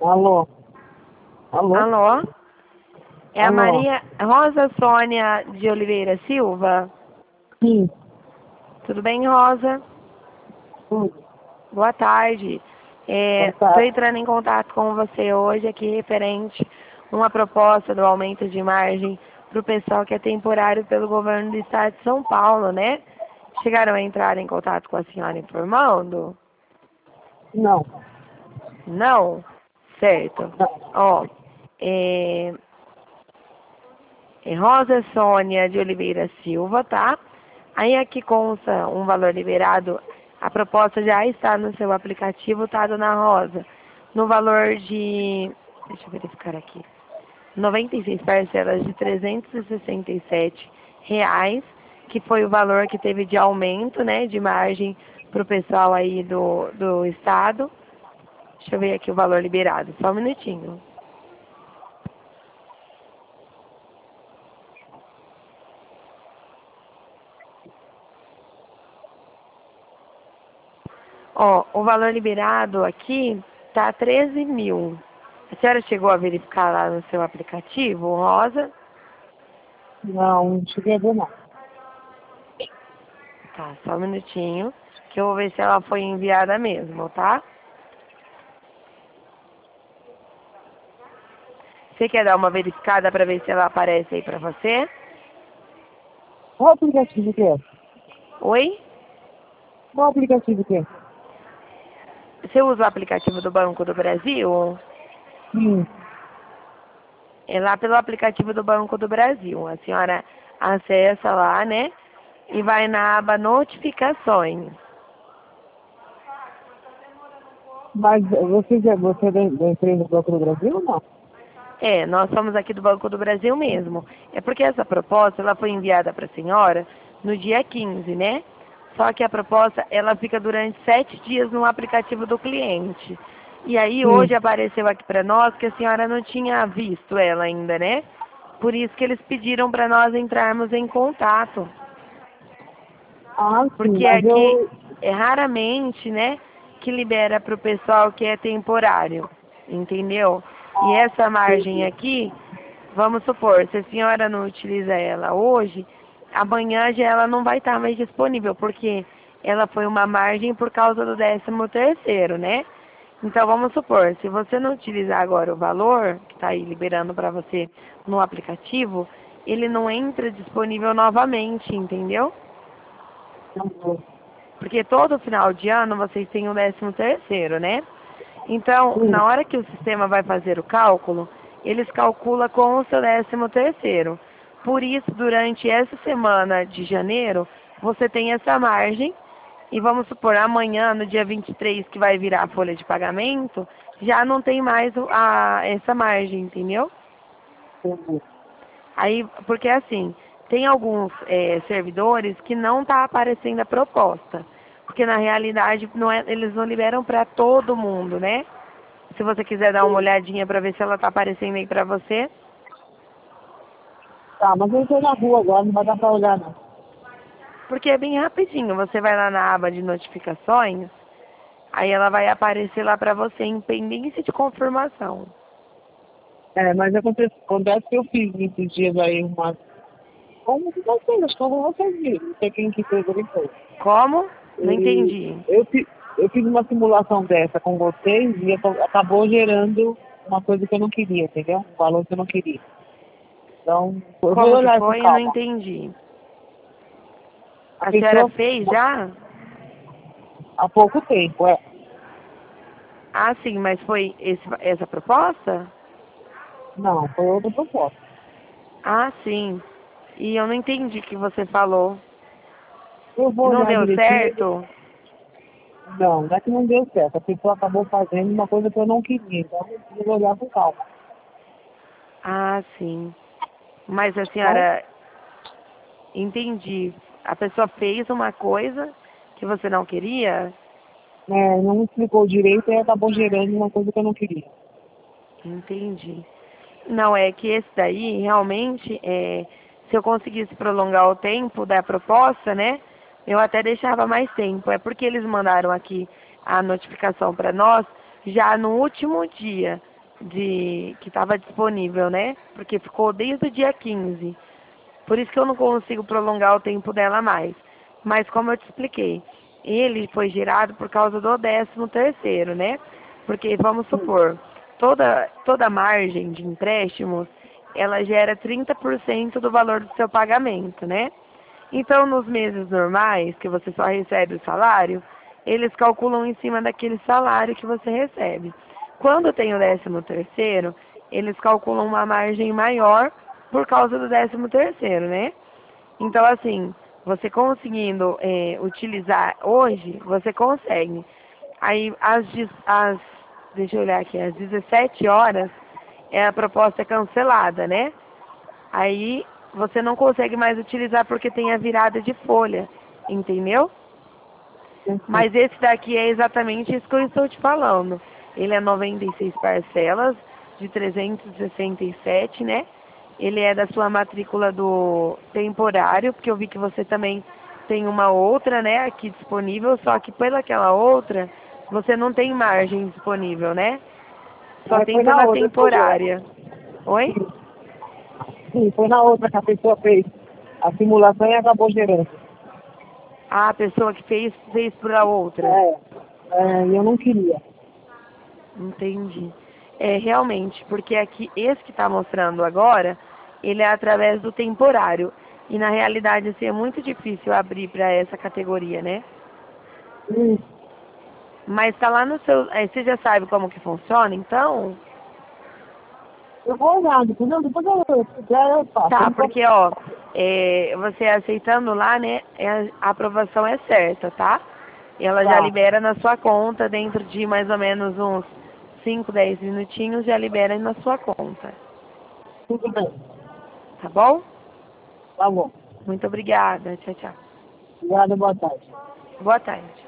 Alô? Alô? Alô? É a Alô? Maria Rosa Sônia de Oliveira Silva? Sim. Tudo bem, Rosa? Tudo. Boa tarde. Boa Estou tarde. entrando em contato com você hoje aqui referente a uma proposta do aumento de margem para o pessoal que é temporário pelo governo do estado de São Paulo, né? Chegaram a entrar em contato com a senhora informando? Não. Não? Certo. Não. Ó, é, Rosa Sônia de Oliveira Silva, tá? Aí aqui consta um valor liberado, a proposta já está no seu aplicativo, tá, dona Rosa? No valor de, deixa eu verificar aqui, 96 parcelas de R$ 367, que foi o valor que teve de aumento, né, de margem para o pessoal aí do estado. Deixa eu ver aqui o valor liberado, só um minutinho. Ó, o valor liberado aqui tá 13 mil. A senhora chegou a verificar lá no seu aplicativo, Rosa? Não cheguei a ver, não. Tá, só um minutinho, que eu vou ver se ela foi enviada mesmo, tá? Você quer dar uma verificada para ver se ela aparece aí para você? Qual aplicativo que é? Oi? Qual aplicativo que é? Você usa o aplicativo do Banco do Brasil? Sim. É lá pelo aplicativo do Banco do Brasil. A senhora acessa lá, né? E vai na aba notificações. Mas você é da empresa do Banco do Brasil ou não? É, nós somos aqui do Banco do Brasil mesmo. É porque essa proposta, ela foi enviada para a senhora no dia 15, né? Só que a proposta, ela fica durante 7 dias no aplicativo do cliente. E aí Sim. hoje apareceu aqui para nós que a senhora não tinha visto ela ainda, né? Por isso que eles pediram para nós entrarmos em contato. Ah, sim, Porque mas aqui eu... é raramente, né, que libera para o pessoal que é temporário, entendeu? E Ah, essa margem entendi. aqui, vamos supor, se a senhora não utiliza ela hoje, amanhã já ela não vai estar mais disponível, porque ela foi uma margem por causa do 13º, né? Então vamos supor, se você não utilizar agora o valor que está aí liberando para você no aplicativo, ele não entra disponível novamente, entendeu? Porque todo final de ano vocês têm o 13º, né? Então, Sim. na hora que o sistema vai fazer o cálculo, eles calculam com o seu 13º. Por isso, durante essa semana de janeiro, você tem essa margem. E vamos supor, amanhã, no dia 23, que vai virar a folha de pagamento, já não tem mais essa margem, entendeu? Entendi. Aí, porque assim, tem alguns servidores que não está aparecendo a proposta. Porque na realidade eles não liberam para todo mundo, né? Se você quiser dar uma olhadinha para ver se ela está aparecendo aí para você. Tá, mas eu estou na rua agora, não vai dar pra olhar, não. Porque é bem rapidinho. Você vai lá na aba de notificações, aí ela vai aparecer lá para você em pendência de confirmação. É, mas acontece que eu fiz esses dias aí uma... Como que vocês? Acho que como vocês viram. Não sei quem que fez ele foi. Como? Não E entendi. eu fiz uma simulação dessa com vocês e acabou gerando uma coisa que eu não queria, entendeu? Um valor que eu não queria. Então, eu vou Como que olhar com foi? Eu não calma. entendi. A A senhora pessoa, fez já? há pouco tempo, é. Ah, sim, mas foi essa proposta? Não, foi outra proposta. Ah, sim. E eu não entendi o que você falou. Eu vou E não olhar deu direitinho. certo? Não é que não deu certo. A pessoa acabou fazendo uma coisa que eu não queria. Então, eu preciso olhar com calma. Ah, sim. Mas a Bom, senhora, entendi. A pessoa fez uma coisa que você não queria? não me explicou direito e acabou gerando uma coisa que eu não queria. Entendi. Não, é que esse daí, realmente, se eu conseguisse prolongar o tempo da proposta, né, eu até deixava mais tempo. É porque eles mandaram aqui a notificação para nós já no último dia. que estava disponível, né? Porque ficou desde o dia 15. Por isso que eu não consigo prolongar o tempo dela mais. Mas como eu te expliquei, ele foi gerado por causa do 13º, né? Porque, vamos supor, toda margem de empréstimos, ela gera 30% do valor do seu pagamento, né? Então, nos meses normais, que você só recebe o salário, eles calculam em cima daquele salário que você recebe. Quando tem o 13º, eles calculam uma margem maior por causa do 13º, né? Então, assim, você conseguindo utilizar hoje, você consegue. Aí, deixa eu olhar aqui, às 17 horas, a proposta é cancelada, né? Aí, você não consegue mais utilizar porque tem a virada de folha, entendeu? Mas esse daqui é exatamente isso que eu estou te falando. Ele é 96 parcelas de 367, né? Ele é da sua matrícula do temporário, porque eu vi que você também tem uma outra, né, aqui disponível, só que pelaquela outra, você não tem margem disponível, né? Só tem Foi na pela outra, temporária. Oi? sim, foi na outra que a pessoa fez a simulação e acabou gerando. Ah, a pessoa que fez pra outra. E eu não queria. Entendi. É, realmente, porque aqui, esse que está mostrando agora, ele é através do temporário. E na realidade, assim, é muito difícil abrir para essa categoria, né? Mas tá lá no seu... você já sabe como que funciona, então? Eu vou olhar, depois eu faço. Tá, porque, ó, você aceitando lá, né, a aprovação é certa, tá? E ela já Tá, libera na sua conta, dentro de mais ou menos uns 5, 10 minutinhos, já libera na sua conta. tudo bem. Tá bom? Tá bom. Muito obrigada. Tchau, tchau. Obrigada, boa tarde. Boa tarde.